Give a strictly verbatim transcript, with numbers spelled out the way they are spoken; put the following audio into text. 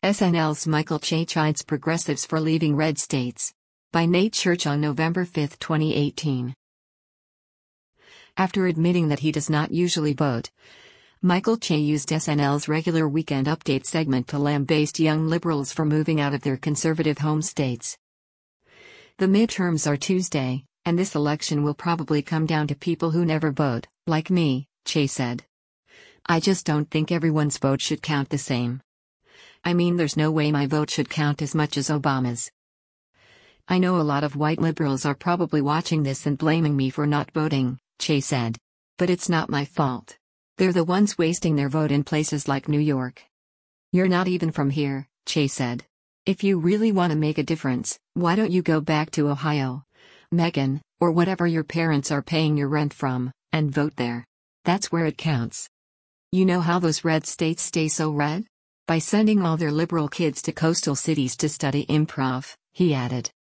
S N L's Michael Che chides progressives for leaving red states. By Nate Church on November fifth, twenty eighteen. After admitting that he does not usually vote, Michael Che used S N L's regular Weekend Update segment to lambaste young liberals for moving out of their conservative home states. The midterms are Tuesday, and this election will probably come down to people who never vote, like me, Che said. I just don't think everyone's vote should count the same. I mean, there's no way my vote should count as much as Obama's. I know a lot of white liberals are probably watching this and blaming me for not voting, Che said. But it's not my fault. They're the ones wasting their vote in places like New York. You're not even from here, Che said. If you really want to make a difference, why don't you go back to Ohio, Michigan, or whatever your parents are paying your rent from, and vote there? That's where it counts. You know how those red states stay so red? By sending all their liberal kids to coastal cities to study improv, he added.